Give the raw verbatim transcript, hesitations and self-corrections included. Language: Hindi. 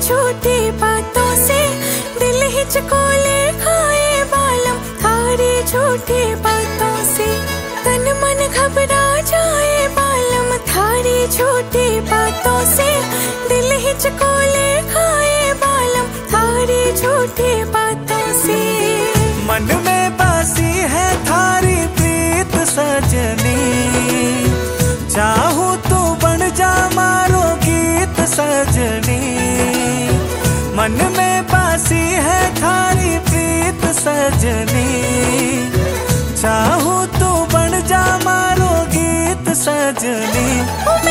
छोटी बातों से दिल हिचकोले खाए बालम, थारी छोटी बातों से तन मन घबरा जाए बालम, थारी छोटी बातों से दिल हिचकोले खाए बालम, थारी छोटी बातों से। मन में बासी है थारी प्रीत सजनी, चाहूं तू बन जा मारो गीत सजनी। मन में बासी है थारी प्रीत सजनी, चाहूं तू बन जा मारो गीत सजनी।